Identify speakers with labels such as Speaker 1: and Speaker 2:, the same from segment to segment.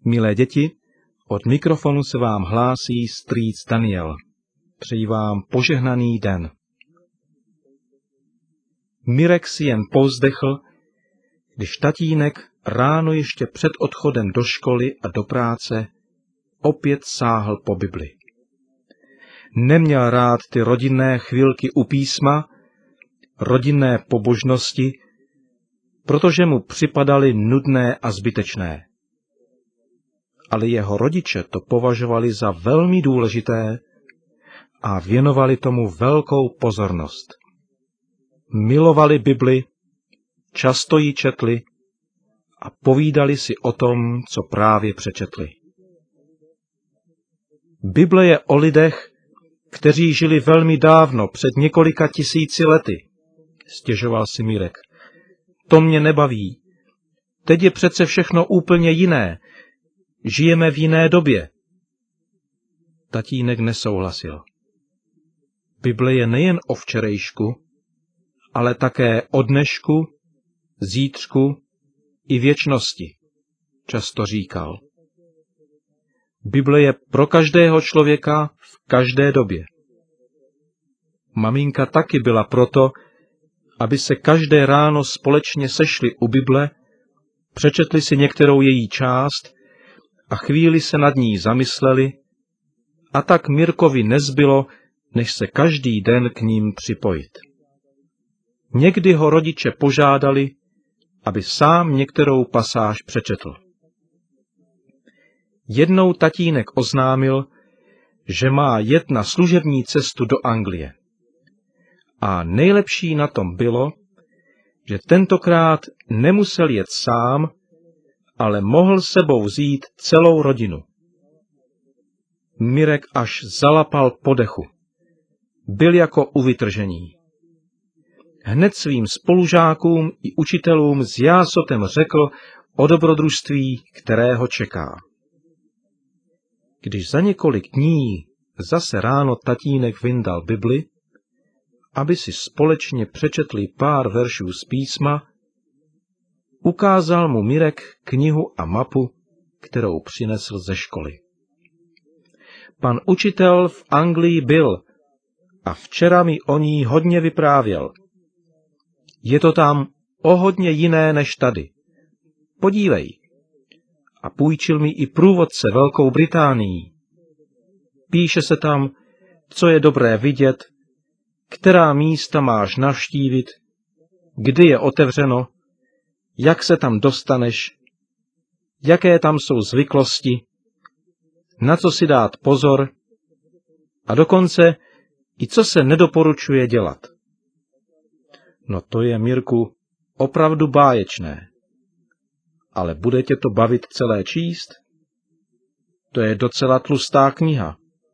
Speaker 1: Milé děti, od mikrofonu se vám hlásí strýc Daniel. Přeji vám požehnaný den. Mirek si jen povzdechl, když tatínek ráno ještě před odchodem do školy a do práce opět sáhl po Bibli. Neměl rád ty rodinné chvilky u písma, rodinné pobožnosti, protože mu připadaly nudné a zbytečné. Ale jeho rodiče to považovali za velmi důležité a věnovali tomu velkou pozornost. Milovali Bibli, často ji četli a povídali si o tom, co právě přečetli. Bible je o lidech, kteří žili velmi dávno, před několika tisíci lety, stěžoval si Mirek. To mě nebaví. Teď je přece všechno úplně jiné. Žijeme v jiné době. Tatínek nesouhlasil. Bible je nejen o včerejšku, ale také o dnešku, zítřku i věčnosti, často říkal. Bible je pro každého člověka v každé době. Maminka taky byla proto, aby se každé ráno společně sešli u Bible, přečetli si některou její část a chvíli se nad ní zamysleli, a tak Mirkovi nezbylo, než se každý den k ním připojit. Někdy ho rodiče požádali, aby sám některou pasáž přečetl. Jednou tatínek oznámil, že má jet na služební cestu do Anglie. A nejlepší na tom bylo, že tentokrát nemusel jet sám, ale mohl sebou vzít celou rodinu. Mirek až zalapal po dechu. Byl jako u vytržení. Hned svým spolužákům i učitelům s jásotem řekl o dobrodružství, které ho čeká. Když za několik dní zase ráno tatínek vyndal Bibli, aby si společně přečetli pár veršů z písma, ukázal mu Mirek knihu a mapu, kterou přinesl ze školy. Pan učitel v Anglii byl a včera mi o ní hodně vyprávěl. Je to tam o hodně jiné než tady. Podívej. A půjčil mi i průvodce Velkou Británií. Píše se tam, co je dobré vidět, která místa máš navštívit, kdy je otevřeno, jak se tam dostaneš, jaké tam jsou zvyklosti, na co si dát pozor a dokonce i co se nedoporučuje dělat. No to je, Mirku, opravdu báječné. Ale bude tě to bavit celé číst? To je docela tlustá kniha.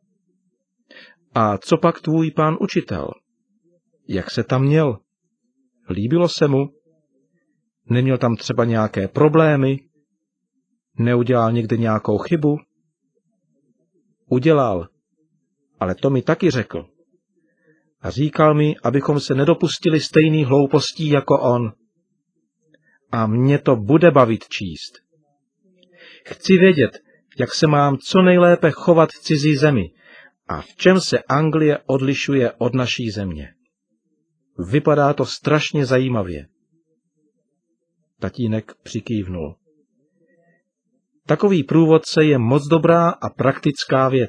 Speaker 1: A co pak tvůj pán učitel? Jak se tam měl? Líbilo se mu? Neměl tam třeba nějaké problémy? Neudělal někde nějakou chybu? Udělal, ale to mi taky řekl. A říkal mi, abychom se nedopustili stejných hloupostí jako on. A mě to bude bavit číst. Chci vědět, jak se mám co nejlépe chovat v cizí zemi a v čem se Anglie odlišuje od naší země. Vypadá to strašně zajímavě. Tatínek přikývnul. Takový průvodce je moc dobrá a praktická věc.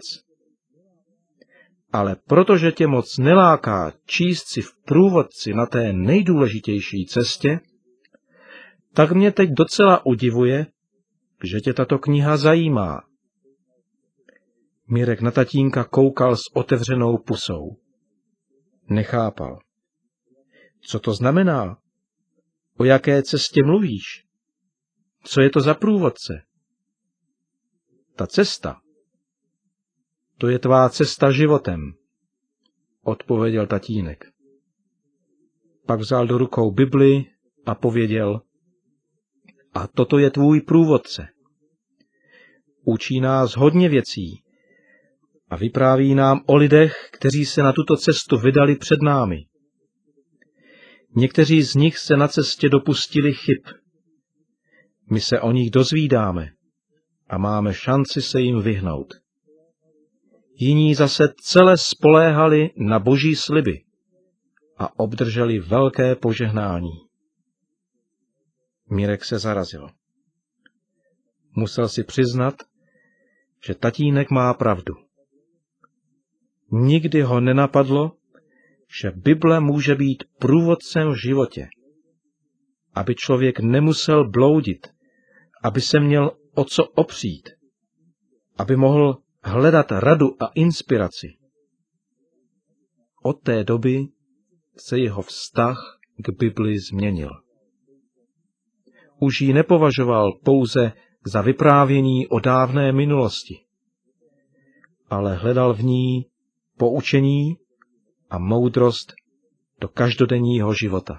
Speaker 1: Ale protože tě moc neláká číst si v průvodci na té nejdůležitější cestě, tak mě teď docela udivuje, že tě tato kniha zajímá. Mirek na tatínka koukal s otevřenou pusou. Nechápal. Co to znamená? O jaké cestě mluvíš? Co je to za průvodce? Ta cesta. To je tvá cesta životem, odpověděl tatínek. Pak vzal do rukou Bibli a pověděl, a toto je tvůj průvodce. Učí nás hodně věcí a vypráví nám o lidech, kteří se na tuto cestu vydali před námi. Někteří z nich se na cestě dopustili chyb. My se o nich dozvídáme a máme šanci se jim vyhnout. Jiní zase celé spoléhali na Boží sliby a obdrželi velké požehnání. Mirek se zarazil. Musel si přiznat, že tatínek má pravdu. Nikdy ho nenapadlo, že Bible může být průvodcem v životě, aby člověk nemusel bloudit, aby se měl o co opřít, aby mohl hledat radu a inspiraci. Od té doby se jeho vztah k Bibli změnil. Už ji nepovažoval pouze za vyprávění o dávné minulosti, ale hledal v ní poučení a moudrost do každodenního života.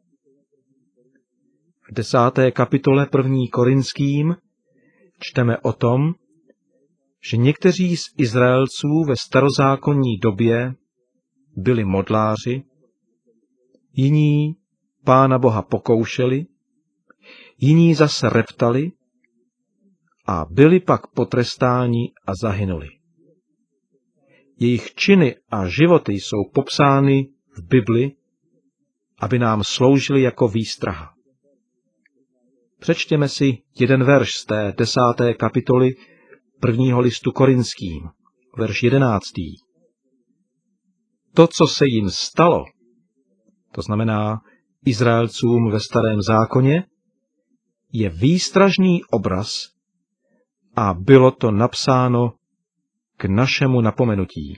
Speaker 1: V 10. kapitole 1. Korinským čteme o tom, že někteří z Izraelců ve starozákonní době byli modláři, jiní Pána Boha pokoušeli, jiní zase reptali a byli pak potrestáni a zahynuli. Jejich činy a životy jsou popsány v Bibli, aby nám sloužily jako výstraha. Přečtěme si jeden verš z té 10. kapitoly 1. listu Korinským, verš 11. To, co se jim stalo, to znamená Izraelcům ve Starém zákoně, je výstražný obraz a bylo to napsáno k našemu napomenutí.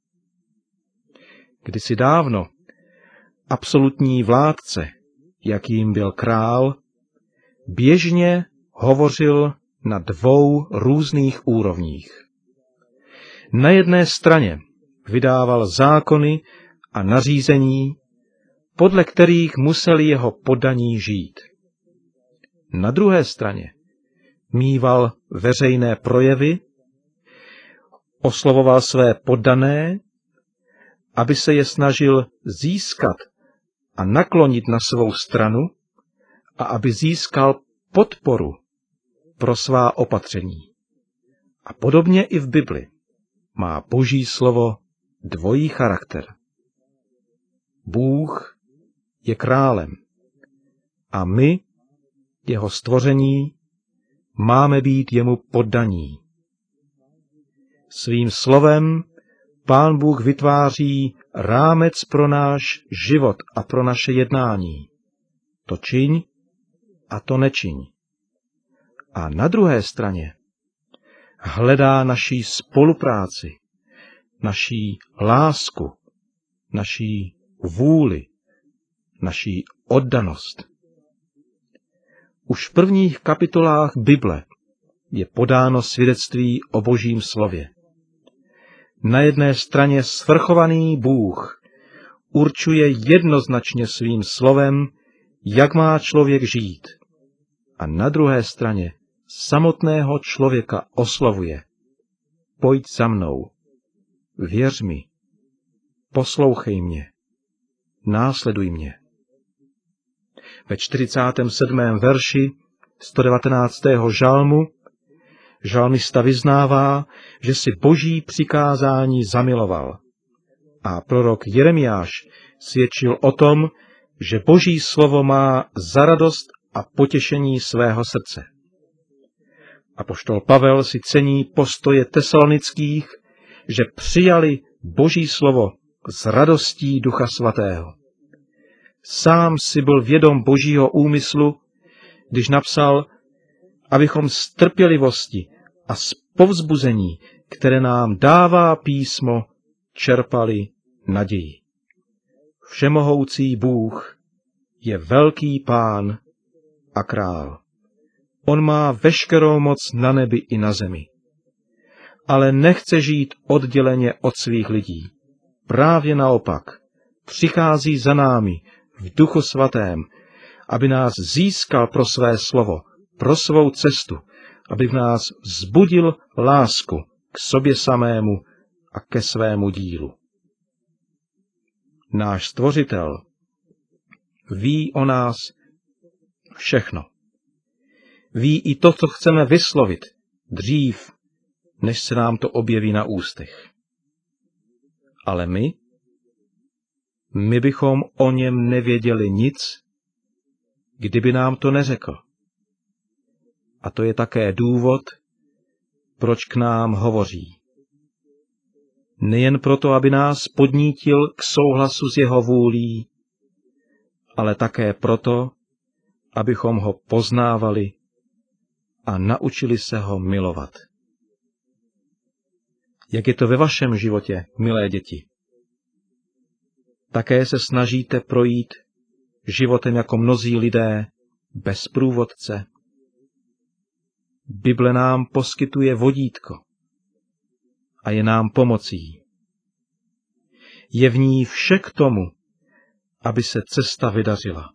Speaker 1: Kdysi dávno absolutní vládce, jakým byl král, běžně hovořil na dvou různých úrovních. Na jedné straně vydával zákony a nařízení, podle kterých museli jeho poddaní žít. Na druhé straně míval veřejné projevy, oslovoval své poddané, aby se je snažil získat a naklonit na svou stranu a aby získal podporu pro svá opatření. A podobně i v Bibli má Boží slovo dvojí charakter. Bůh je králem a my, jeho stvoření, máme být jemu poddaní. Svým slovem Pán Bůh vytváří rámec pro náš život a pro naše jednání. To čiň a to nečiň. A na druhé straně hledá naší spolupráci, naší lásku, naší vůli, naší oddanost. Už v prvních kapitolách Bible je podáno svědectví o Božím slově. Na jedné straně svrchovaný Bůh určuje jednoznačně svým slovem, jak má člověk žít. A na druhé straně samotného člověka oslovuje. Pojď za mnou, věř mi, poslouchej mě, následuj mě. Ve 47. verši 119. žalmu žalmista vyznává, že si Boží přikázání zamiloval. A prorok Jeremiáš svědčil o tom, že Boží slovo má za radost a potěšení svého srdce. Apoštol Pavel si cení postoje tesalonických, že přijali Boží slovo s radostí Ducha Svatého. Sám si byl vědom Božího úmyslu, když napsal, abychom z trpělivosti a z povzbuzení, které nám dává písmo, čerpali naději. Všemohoucí Bůh je velký Pán a král. On má veškerou moc na nebi i na zemi. Ale nechce žít odděleně od svých lidí. Právě naopak, přichází za námi v Duchu Svatém, aby nás získal pro své slovo, pro svou cestu, aby v nás vzbudil lásku k sobě samému a ke svému dílu. Náš Stvořitel ví o nás všechno. Ví i to, co chceme vyslovit dřív, než se nám to objeví na ústech. Ale my bychom o něm nevěděli nic, kdyby nám to neřekl. A to je také důvod, proč k nám hovoří. Nejen proto, aby nás podnítil k souhlasu s jeho vůlí, ale také proto, abychom ho poznávali a naučili se ho milovat. Jak je to ve vašem životě, milé děti? Také se snažíte projít životem jako mnozí lidé bez průvodce? Bible nám poskytuje vodítko a je nám pomocí. Je v ní vše k tomu, aby se cesta vydařila.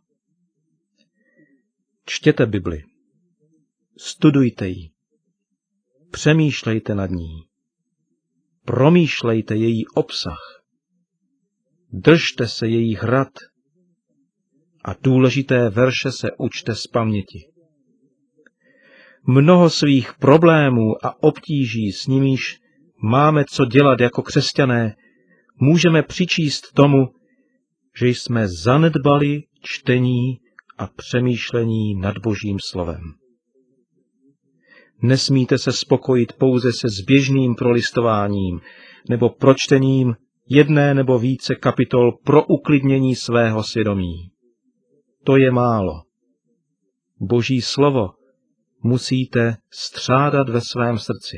Speaker 1: Čtěte Bibli, studujte ji, přemýšlejte nad ní, promýšlejte její obsah, držte se jejích rad a důležité verše se učte z paměti. Mnoho svých problémů a obtíží, s nimiž máme co dělat jako křesťané, můžeme přičíst tomu, že jsme zanedbali čtení a přemýšlení nad Božím slovem. Nesmíte se spokojit pouze se zběžným prolistováním nebo pročtením jedné nebo více kapitol pro uklidnění svého svědomí. To je málo. Boží slovo musíte střádat ve svém srdci.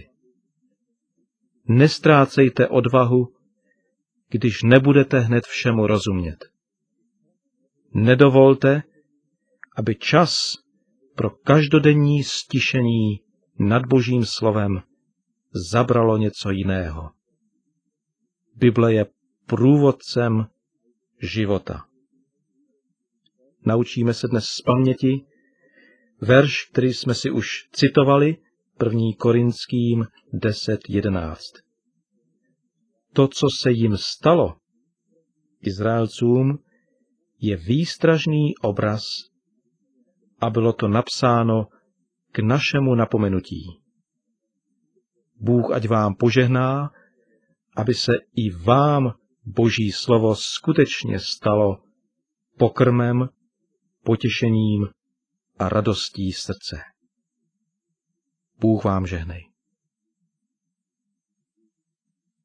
Speaker 1: Nestrácejte odvahu, když nebudete hned všemu rozumět. Nedovolte, aby čas pro každodenní stišení nad Božím slovem zabralo něco jiného. Bible je průvodcem života. Naučíme se dnes z paměti verš, který jsme si už citovali, 1. Korinským 10:11. To, co se jim stalo, Izraelcům, je výstražný obraz a bylo to napsáno k našemu napomenutí. Bůh ať vám požehná, aby se i vám Boží slovo skutečně stalo pokrmem, potěšením a radostí srdce. Bůh vám žehnej.